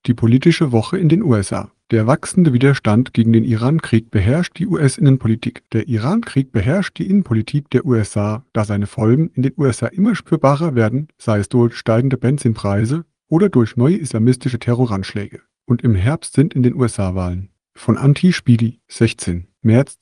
Die politische Woche in den USA. Der wachsende Widerstand gegen den Iran-Krieg beherrscht die US-Innenpolitik. Der Iran-Krieg beherrscht die Innenpolitik der USA, da seine Folgen in den USA immer spürbarer werden, sei es durch steigende Benzinpreise oder durch neue islamistische Terroranschläge. Und im Herbst sind in den USA Wahlen. Von Anti-Spiegel, 16. März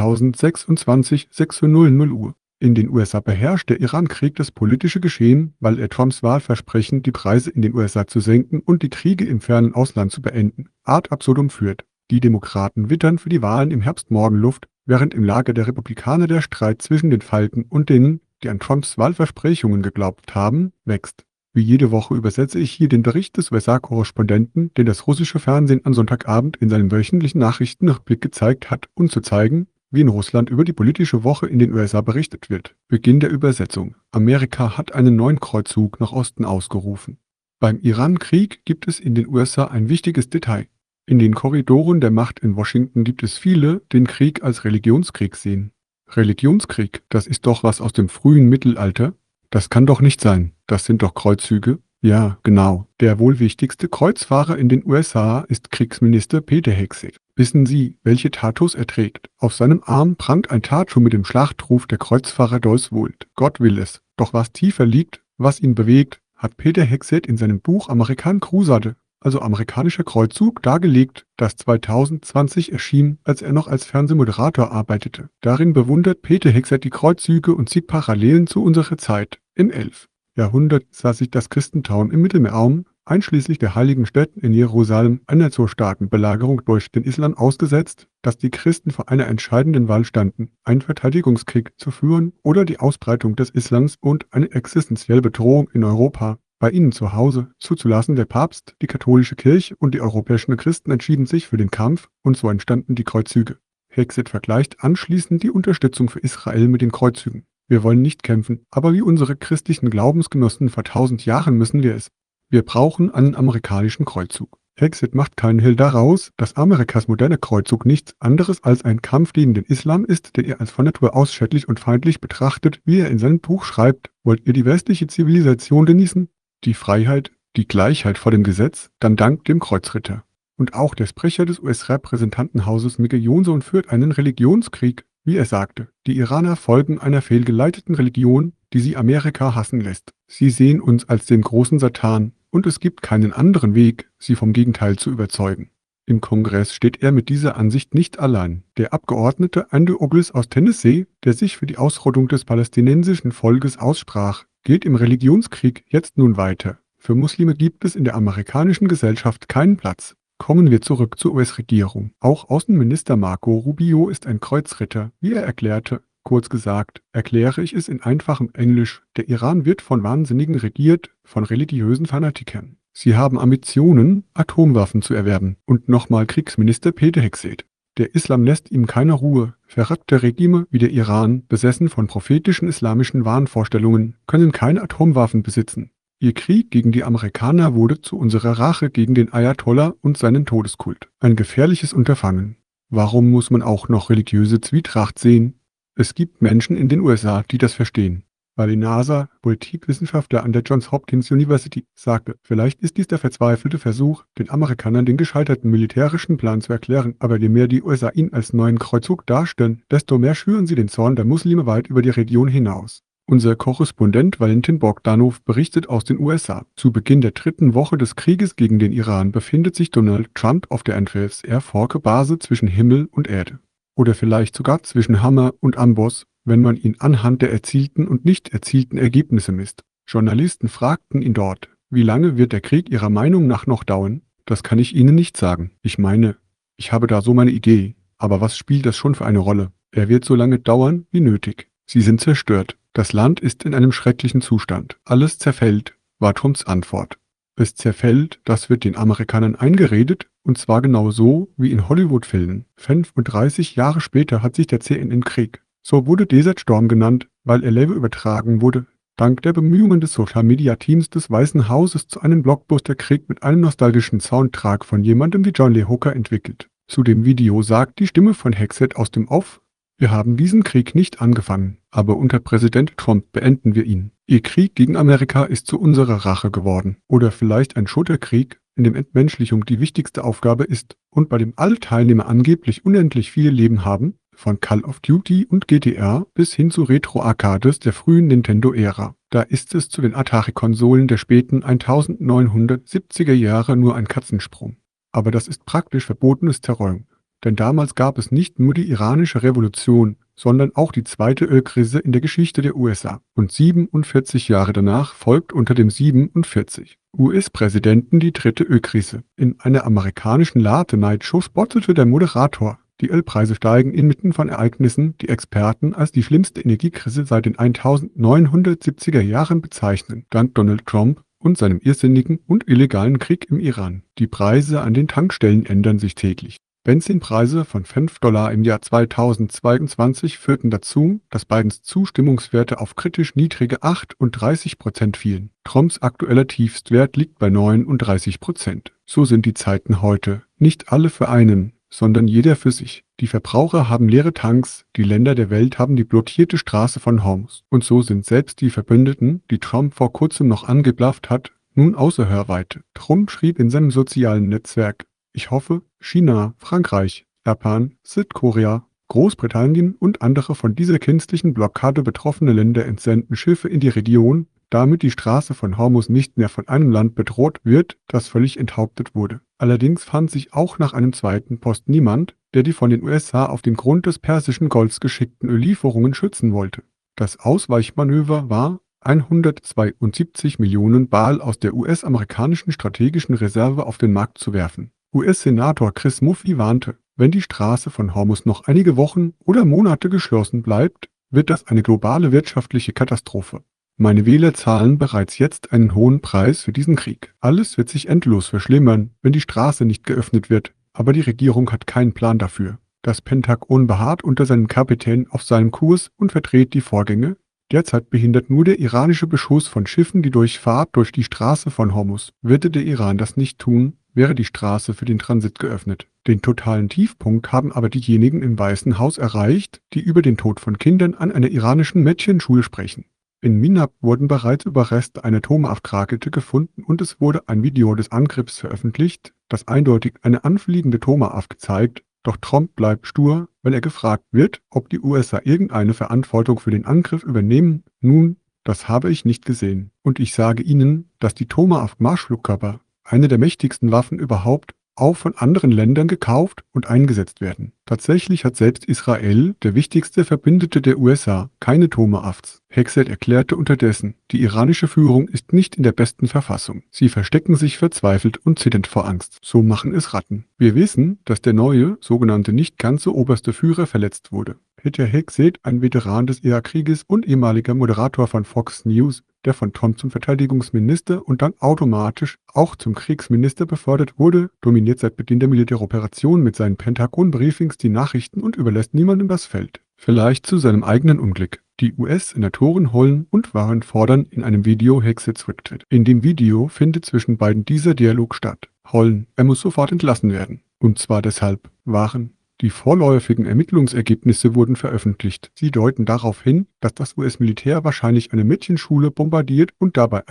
2026, 6:00 Uhr. In den USA beherrscht der Iran-Krieg das politische Geschehen, weil er Trumps Wahlversprechen, die Preise in den USA zu senken und die Kriege im fernen Ausland zu beenden, ad absurdum führt. Die Demokraten wittern für die Wahlen im Herbst Morgenluft, während im Lager der Republikaner der Streit zwischen den Falken und denen, die an Trumps Wahlversprechungen geglaubt haben, wächst. Wie jede Woche übersetze ich hier den Bericht des USA-Korrespondenten, den das russische Fernsehen am Sonntagabend in seinem wöchentlichen Nachrichtenrückblick gezeigt hat, um zu zeigen, wie in Russland über die politische Woche in den USA berichtet wird. Beginn der Übersetzung. Amerika hat einen neuen Kreuzzug nach Osten ausgerufen. Beim Iran-Krieg gibt es in den USA ein wichtiges Detail. In den Korridoren der Macht in Washington gibt es viele, die den Krieg als Religionskrieg sehen. Religionskrieg, das ist doch was aus dem frühen Mittelalter? Das kann doch nicht sein. Das sind doch Kreuzzüge. Ja, genau. Der wohl wichtigste Kreuzfahrer in den USA ist Kriegsminister Peter Hegseth. Wissen Sie, welche Tattoos er trägt? Auf seinem Arm prangt ein Tattoo mit dem Schlachtruf der Kreuzfahrer Deus Vult. Gott will es. Doch was tiefer liegt, was ihn bewegt, hat Peter Hegseth in seinem Buch American Crusade, also amerikanischer Kreuzzug, dargelegt, das 2020 erschien, als er noch als Fernsehmoderator arbeitete. Darin bewundert Peter Hegseth die Kreuzzüge und sieht Parallelen zu unserer Zeit. Im 11. Jahrhundert sah sich das Christentum im Mittelmeerraum, einschließlich der heiligen Städten in Jerusalem, einer so starken Belagerung durch den Islam ausgesetzt, dass die Christen vor einer entscheidenden Wahl standen, einen Verteidigungskrieg zu führen oder die Ausbreitung des Islams und eine existenzielle Bedrohung in Europa bei ihnen zu Hause zuzulassen. Der Papst, die katholische Kirche und die europäischen Christen entschieden sich für den Kampf und so entstanden die Kreuzzüge. Hegseth vergleicht anschließend die Unterstützung für Israel mit den Kreuzzügen. Wir wollen nicht kämpfen, aber wie unsere christlichen Glaubensgenossen vor 1000 Jahren müssen wir es. Wir brauchen einen amerikanischen Kreuzzug. Hegseth macht keinen Hehl daraus, dass Amerikas moderner Kreuzzug nichts anderes als ein Kampf gegen den Islam ist, den er als von Natur aus schädlich und feindlich betrachtet, wie er in seinem Buch schreibt. Wollt ihr die westliche Zivilisation genießen? Die Freiheit, die Gleichheit vor dem Gesetz? Dann dank dem Kreuzritter. Und auch der Sprecher des US-Repräsentantenhauses Micah Johnson führt einen Religionskrieg. Wie er sagte, die Iraner folgen einer fehlgeleiteten Religion, die sie Amerika hassen lässt. Sie sehen uns als den großen Satan und es gibt keinen anderen Weg, sie vom Gegenteil zu überzeugen. Im Kongress steht er mit dieser Ansicht nicht allein. Der Abgeordnete Andrew Ogles aus Tennessee, der sich für die Ausrottung des palästinensischen Volkes aussprach, gilt im Religionskrieg jetzt nun weiter. Für Muslime gibt es in der amerikanischen Gesellschaft keinen Platz. Kommen wir zurück zur US-Regierung. Auch Außenminister Marco Rubio ist ein Kreuzritter, wie er erklärte. Kurz gesagt, erkläre ich es in einfachem Englisch, der Iran wird von Wahnsinnigen regiert, von religiösen Fanatikern. Sie haben Ambitionen, Atomwaffen zu erwerben. Und nochmal Kriegsminister Peter Hegseth. Der Islam lässt ihm keine Ruhe. Verrückte Regime wie der Iran, besessen von prophetischen islamischen Wahnvorstellungen, können keine Atomwaffen besitzen. Ihr Krieg gegen die Amerikaner wurde zu unserer Rache gegen den Ayatollah und seinen Todeskult. Ein gefährliches Unterfangen. Warum muss man auch noch religiöse Zwietracht sehen? Es gibt Menschen in den USA, die das verstehen. Ali Nasser, Politikwissenschaftler an der Johns Hopkins University, sagte, vielleicht ist dies der verzweifelte Versuch, den Amerikanern den gescheiterten militärischen Plan zu erklären, aber je mehr die USA ihn als neuen Kreuzzug darstellen, desto mehr schüren sie den Zorn der Muslime weit über die Region hinaus. Unser Korrespondent Valentin Bogdanov berichtet aus den USA. Zu Beginn der 3. Woche des Krieges gegen den Iran befindet sich Donald Trump auf der Andrews Air Force Base zwischen Himmel und Erde. Oder vielleicht sogar zwischen Hammer und Amboss, wenn man ihn anhand der erzielten und nicht erzielten Ergebnisse misst. Journalisten fragten ihn dort, wie lange wird der Krieg Ihrer Meinung nach noch dauern? Das kann ich Ihnen nicht sagen. Ich meine, ich habe da so meine Idee, aber was spielt das schon für eine Rolle? Er wird so lange dauern wie nötig. Sie sind zerstört. Das Land ist in einem schrecklichen Zustand. Alles zerfällt, war Trumps Antwort. Es zerfällt, das wird den Amerikanern eingeredet, und zwar genau so wie in Hollywood-Filmen. 35 Jahre später hat sich der CNN-Krieg, so wurde Desert Storm genannt, weil er live übertragen wurde, dank der Bemühungen des Social-Media-Teams des Weißen Hauses zu einem Blockbuster-Krieg mit einem nostalgischen Soundtrack von jemandem wie John Lee Hooker entwickelt. Zu dem Video sagt die Stimme von Hegseth aus dem Off: Wir haben diesen Krieg nicht angefangen, aber unter Präsident Trump beenden wir ihn. Ihr Krieg gegen Amerika ist zu unserer Rache geworden. Oder vielleicht ein Schutterkrieg, in dem Entmenschlichung die wichtigste Aufgabe ist und bei dem alle Teilnehmer angeblich unendlich viel Leben haben, von Call of Duty und GTA bis hin zu Retro-Arcades der frühen Nintendo-Ära. Da ist es zu den Atari-Konsolen der späten 1970er Jahre nur ein Katzensprung. Aber das ist praktisch verbotenes Terrain. Denn damals gab es nicht nur die iranische Revolution, sondern auch die zweite Ölkrise in der Geschichte der USA. Und 47 Jahre danach folgt unter dem 47 US-Präsidenten die dritte Ölkrise. In einer amerikanischen Late-Night-Show spottete der Moderator: Die Ölpreise steigen inmitten von Ereignissen, die Experten als die schlimmste Energiekrise seit den 1970er Jahren bezeichnen, dank Donald Trump und seinem irrsinnigen und illegalen Krieg im Iran. Die Preise an den Tankstellen ändern sich täglich. Benzinpreise von $5 im Jahr 2022 führten dazu, dass Bidens Zustimmungswerte auf kritisch niedrige 38% fielen. Trumps aktueller Tiefstwert liegt bei 39%. So sind die Zeiten heute. Nicht alle für einen, sondern jeder für sich. Die Verbraucher haben leere Tanks, die Länder der Welt haben die blockierte Straße von Hormuz. Und so sind selbst die Verbündeten, die Trump vor kurzem noch angeblafft hat, nun außer Hörweite. Trump schrieb in seinem sozialen Netzwerk: Ich hoffe, China, Frankreich, Japan, Südkorea, Großbritannien und andere von dieser künstlichen Blockade betroffene Länder entsenden Schiffe in die Region, damit die Straße von Hormuz nicht mehr von einem Land bedroht wird, das völlig enthauptet wurde. Allerdings fand sich auch nach einem zweiten Post niemand, der die von den USA auf den Grund des Persischen Golfs geschickten Öllieferungen schützen wollte. Das Ausweichmanöver war, 172 Millionen Barrel aus der US-amerikanischen strategischen Reserve auf den Markt zu werfen. US-Senator Chris Murphy warnte: Wenn die Straße von Hormuz noch einige Wochen oder Monate geschlossen bleibt, wird das eine globale wirtschaftliche Katastrophe. Meine Wähler zahlen bereits jetzt einen hohen Preis für diesen Krieg. Alles wird sich endlos verschlimmern, wenn die Straße nicht geöffnet wird, aber die Regierung hat keinen Plan dafür. Das Pentagon beharrt unter seinem Kapitän auf seinem Kurs und verdreht die Vorgänge. Derzeit behindert nur der iranische Beschuss von Schiffen die Durchfahrt durch die Straße von Hormuz. Würde der Iran das nicht tun, wäre die Straße für den Transit geöffnet. Den totalen Tiefpunkt haben aber diejenigen im Weißen Haus erreicht, die über den Tod von Kindern an einer iranischen Mädchenschule sprechen. In Minab wurden bereits Überreste einer Tomahawk-Rakete gefunden und es wurde ein Video des Angriffs veröffentlicht, das eindeutig eine anfliegende Tomahawk zeigt. Doch Trump bleibt stur, wenn er gefragt wird, ob die USA irgendeine Verantwortung für den Angriff übernehmen. Nun, das habe ich nicht gesehen. Und ich sage Ihnen, dass die Tomahawk-Marschflugkörper, eine der mächtigsten Waffen überhaupt, auch von anderen Ländern gekauft und eingesetzt werden. Tatsächlich hat selbst Israel, der wichtigste Verbündete der USA, keine Tomahawks. Hegseth erklärte unterdessen: Die iranische Führung ist nicht in der besten Verfassung. Sie verstecken sich verzweifelt und zitternd vor Angst. So machen es Ratten. Wir wissen, dass der neue, sogenannte nicht ganz so oberste Führer verletzt wurde. Peter Hegseth, ein Veteran des Irakkrieges und ehemaliger Moderator von Fox News, der von Trump zum Verteidigungsminister und dann automatisch auch zum Kriegsminister befördert wurde, dominiert seit Beginn der Militäroperation mit seinen Pentagon-Briefings die Nachrichten und überlässt niemandem das Feld. Vielleicht zu seinem eigenen Unglück. Die US-Senatoren Hollen und Warren fordern in einem Video Hegseths Rücktritt. In dem Video findet zwischen beiden dieser Dialog statt. Hollen: Er muss sofort entlassen werden. Und zwar deshalb. Warren: Die vorläufigen Ermittlungsergebnisse wurden veröffentlicht. Sie deuten darauf hin, dass das US-Militär wahrscheinlich eine Mädchenschule bombardiert und dabei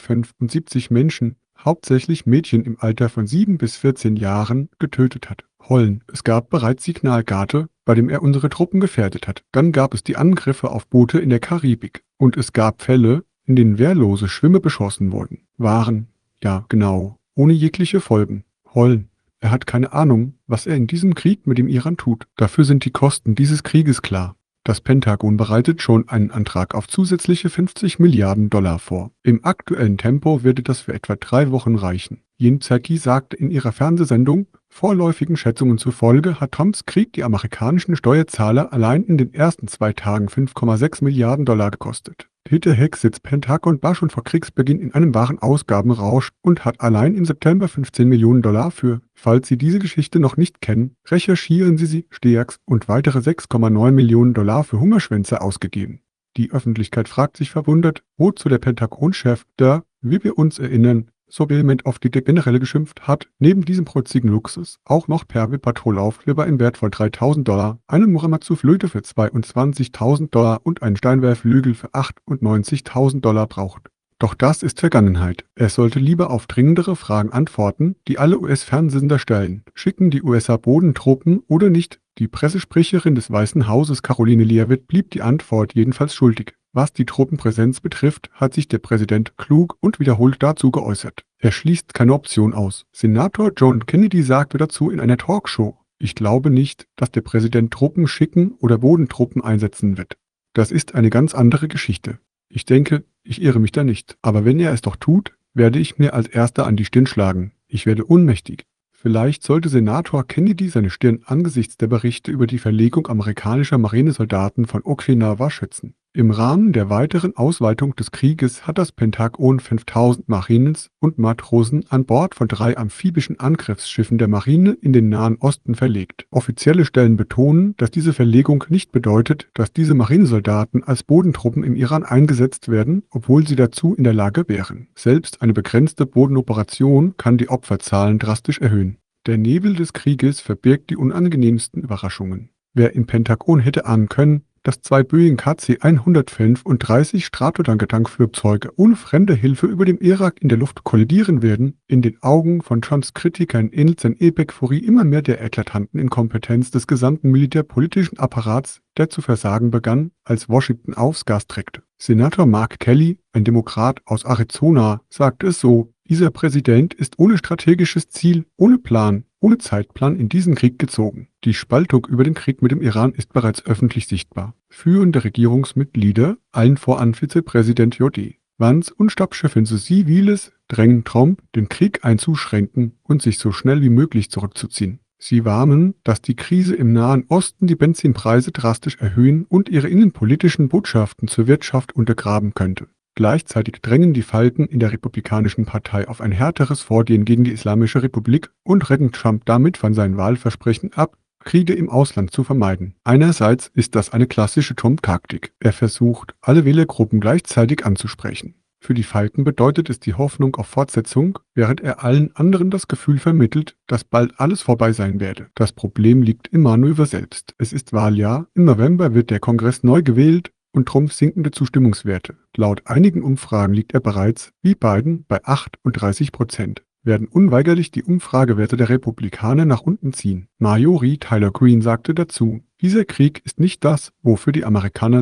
175 Menschen, hauptsächlich Mädchen im Alter von 7 bis 14 Jahren, getötet hat. Hollen: Es gab bereits Signalgate, bei dem er unsere Truppen gefährdet hat. Dann gab es die Angriffe auf Boote in der Karibik. Und es gab Fälle, in denen wehrlose Schwimmer beschossen wurden. Warren: Ja, genau. Ohne jegliche Folgen. Hollen: Er hat keine Ahnung, was er in diesem Krieg mit dem Iran tut. Dafür sind die Kosten dieses Krieges klar. Das Pentagon bereitet schon einen Antrag auf zusätzliche 50 Milliarden Dollar vor. Im aktuellen Tempo würde das für etwa 3 Wochen reichen. Jen Psaki sagte in ihrer Fernsehsendung: Vorläufigen Schätzungen zufolge hat Trumps Krieg die amerikanischen Steuerzahler allein in den ersten 2 Tagen 5,6 Milliarden Dollar gekostet. Peter Hegseths Pentagon war schon vor Kriegsbeginn in einem wahren Ausgabenrausch und hat allein im September 15 Millionen Dollar für, falls Sie diese Geschichte noch nicht kennen, recherchieren Sie sie, Steax, und weitere 6,9 Millionen Dollar für Hungerschwänze ausgegeben. Die Öffentlichkeit fragt sich verwundert, wozu der Pentagon-Chef, der, wie wir uns erinnern, so vehement auf die generelle geschimpft hat, neben diesem protzigen Luxus auch noch Perle-Patrolaufkleber im Wert von 3.000 Dollar, eine Muramatsu-Flöte für 22.000 Dollar und einen Steinwerflügel für 98.000 Dollar braucht. Doch das ist Vergangenheit. Er sollte lieber auf dringendere Fragen antworten, die alle US-Fernsehsender stellen. Schicken die USA Bodentruppen oder nicht? Die Pressesprecherin des Weißen Hauses Caroline Leavitt blieb die Antwort jedenfalls schuldig. Was die Truppenpräsenz betrifft, hat sich der Präsident klug und wiederholt dazu geäußert. Er schließt keine Option aus. Senator John Kennedy sagte dazu in einer Talkshow: Ich glaube nicht, dass der Präsident Truppen schicken oder Bodentruppen einsetzen wird. Das ist eine ganz andere Geschichte. Ich denke, ich irre mich da nicht. Aber wenn er es doch tut, werde ich mir als Erster an die Stirn schlagen. Ich werde ohnmächtig. Vielleicht sollte Senator Kennedy seine Stirn angesichts der Berichte über die Verlegung amerikanischer Marinesoldaten von Okinawa schützen. Im Rahmen der weiteren Ausweitung des Krieges hat das Pentagon 5000 Marines und Matrosen an Bord von 3 amphibischen Angriffsschiffen der Marine in den Nahen Osten verlegt. Offizielle Stellen betonen, dass diese Verlegung nicht bedeutet, dass diese Marinesoldaten als Bodentruppen im Iran eingesetzt werden, obwohl sie dazu in der Lage wären. Selbst eine begrenzte Bodenoperation kann die Opferzahlen drastisch erhöhen. Der Nebel des Krieges verbirgt die unangenehmsten Überraschungen. Wer im Pentagon hätte ahnen können, dass 2 Boeing KC-135 Stratolanger-Tankflugzeuge ohne fremde Hilfe über dem Irak in der Luft kollidieren werden, in den Augen von Trumps Kritikern ähnelt sein Epic-Furie immer mehr der eklatanten Inkompetenz des gesamten militärpolitischen Apparats, der zu versagen begann, als Washington aufs Gas drückte. Senator Mark Kelly, ein Demokrat aus Arizona, sagte es so: Dieser Präsident ist ohne strategisches Ziel, ohne Plan, ohne Zeitplan in diesen Krieg gezogen. Die Spaltung über den Krieg mit dem Iran ist bereits öffentlich sichtbar. Führende Regierungsmitglieder, allen voran Vizepräsident J.D. Vance und Stabschefin Susie Wiles, drängen Trump, den Krieg einzuschränken und sich so schnell wie möglich zurückzuziehen. Sie warnen, dass die Krise im Nahen Osten die Benzinpreise drastisch erhöhen und ihre innenpolitischen Botschaften zur Wirtschaft untergraben könnte. Gleichzeitig drängen die Falken in der Republikanischen Partei auf ein härteres Vorgehen gegen die Islamische Republik und retten Trump damit von seinen Wahlversprechen ab, Kriege im Ausland zu vermeiden. Einerseits ist das eine klassische Trump-Taktik. Er versucht, alle Wählergruppen gleichzeitig anzusprechen. Für die Falken bedeutet es die Hoffnung auf Fortsetzung, während er allen anderen das Gefühl vermittelt, dass bald alles vorbei sein werde. Das Problem liegt im Manöver selbst. Es ist Wahljahr, im November wird der Kongress neu gewählt und Trumps sinkende Zustimmungswerte. Laut einigen Umfragen liegt er bereits, wie Biden, bei 38%. Werden unweigerlich die Umfragewerte der Republikaner nach unten ziehen. Majori Tyler Greene sagte dazu: Dieser Krieg ist nicht das, wofür die Amerikaner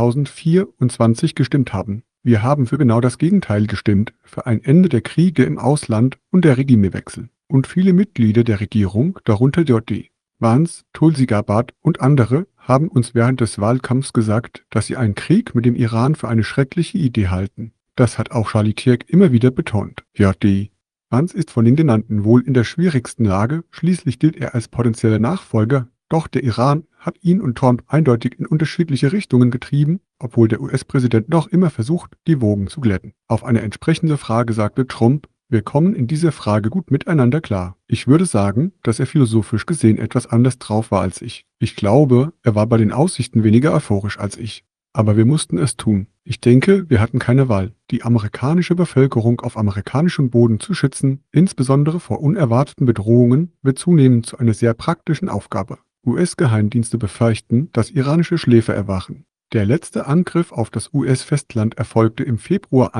2024 gestimmt haben. Wir haben für genau das Gegenteil gestimmt, für ein Ende der Kriege im Ausland und der Regimewechsel. Und viele Mitglieder der Regierung, darunter J.D. Vance, Tulsi Gabbard und andere, haben uns während des Wahlkampfs gesagt, dass sie einen Krieg mit dem Iran für eine schreckliche Idee halten. Das hat auch Charlie Kirk immer wieder betont. J.D. Vance ist von den Genannten wohl in der schwierigsten Lage, schließlich gilt er als potenzieller Nachfolger, doch der Iran hat ihn und Trump eindeutig in unterschiedliche Richtungen getrieben, obwohl der US-Präsident noch immer versucht, die Wogen zu glätten. Auf eine entsprechende Frage sagte Trump: Wir kommen in dieser Frage gut miteinander klar. Ich würde sagen, dass er philosophisch gesehen etwas anders drauf war als ich. Ich glaube, er war bei den Aussichten weniger euphorisch als ich. Aber wir mussten es tun. Ich denke, wir hatten keine Wahl. Die amerikanische Bevölkerung auf amerikanischem Boden zu schützen, insbesondere vor unerwarteten Bedrohungen, wird zunehmend zu einer sehr praktischen Aufgabe. US-Geheimdienste befürchten, dass iranische Schläfer erwachen. Der letzte Angriff auf das US-Festland erfolgte im Februar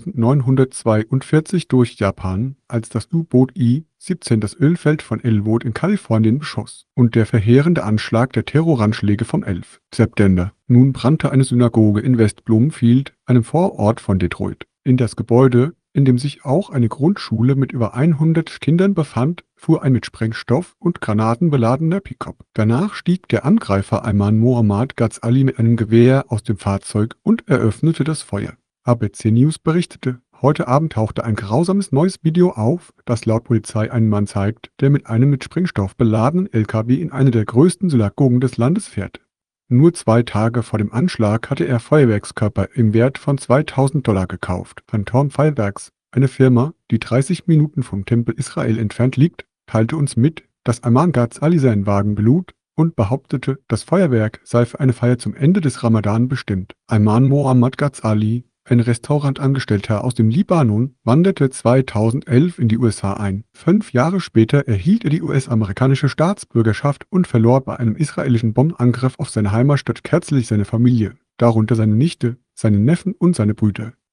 1942 durch Japan, als das U-Boot I-17 das Ölfeld von Elwood in Kalifornien beschoss, und der verheerende Anschlag der Terroranschläge vom 11. September. Nun brannte eine Synagoge in West Bloomfield, einem Vorort von Detroit. In das Gebäude, in dem sich auch eine Grundschule mit über 100 Kindern befand, fuhr ein mit Sprengstoff und Granaten beladener Pickup. Danach stieg der Angreifer Ayman Mohammad Ghazali mit einem Gewehr aus dem Fahrzeug und eröffnete das Feuer. ABC News berichtete: Heute Abend tauchte ein grausames neues Video auf, das laut Polizei einen Mann zeigt, der mit einem mit Sprengstoff beladenen LKW in eine der größten Synagogen des Landes fährt. Nur 2 Tage vor dem Anschlag hatte er Feuerwerkskörper im Wert von $2000 gekauft. Phantom Fireworks, eine Firma, die 30 Minuten vom Tempel Israel entfernt liegt, teilte uns mit, dass Ayman Ghazali seinen Wagen belud und behauptete, das Feuerwerk sei für eine Feier zum Ende des Ramadan bestimmt. Ayman Mohammad Ghazali, ein Restaurantangestellter aus dem Libanon, wanderte 2011 in die USA ein. 5 Jahre später erhielt er die US-amerikanische Staatsbürgerschaft und verlor bei einem israelischen Bombenangriff auf seine Heimatstadt kürzlich seine Familie, darunter seine Nichte, seinen Neffen und seine Brüder.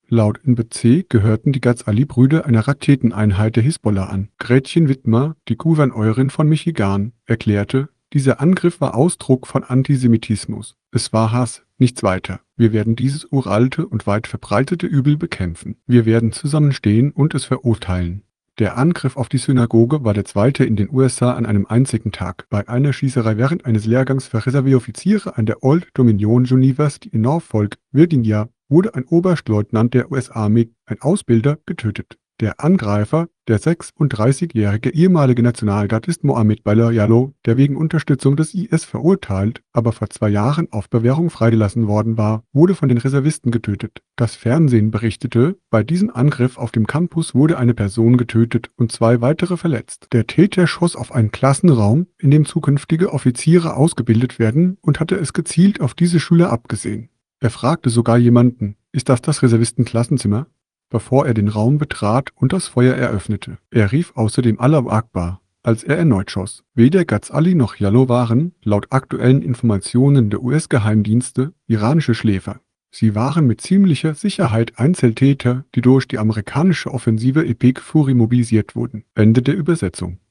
Laut NBC gehörten die Gaz-Ali-Brüder einer Raketeneinheit der Hisbollah an. Gretchen Whitmer, die Gouverneurin von Michigan, erklärte, dieser Angriff war Ausdruck von Antisemitismus. Es war Hass, nichts weiter. Wir werden dieses uralte und weit verbreitete Übel bekämpfen. Wir werden zusammenstehen und es verurteilen. Der Angriff auf die Synagoge war der zweite in den USA an einem einzigen Tag. Bei einer Schießerei während eines Lehrgangs für Reserveoffiziere an der Old Dominion University in Norfolk, Virginia, wurde ein Oberstleutnant der US-Armee, ein Ausbilder, getötet. Der Angreifer, der 36-jährige ehemalige Nationalgardist Mohammed Balayalo, der wegen Unterstützung des IS verurteilt, aber vor 2 Jahren auf Bewährung freigelassen worden war, wurde von den Reservisten getötet. Das Fernsehen berichtete, bei diesem Angriff auf dem Campus wurde eine Person getötet und 2 weitere verletzt. Der Täter schoss auf einen Klassenraum, in dem zukünftige Offiziere ausgebildet werden, und hatte es gezielt auf diese Schüler abgesehen. Er fragte sogar jemanden: „Ist das Reservistenklassenzimmer?", bevor er den Raum betrat und das Feuer eröffnete. Er rief außerdem Allahu Akbar, als er erneut schoss. Weder Gaz-Ali noch Jallo waren, laut aktuellen Informationen der US-Geheimdienste, iranische Schläfer. Sie waren mit ziemlicher Sicherheit Einzeltäter, die durch die amerikanische Offensive Epic Fury mobilisiert wurden. Ende der Übersetzung.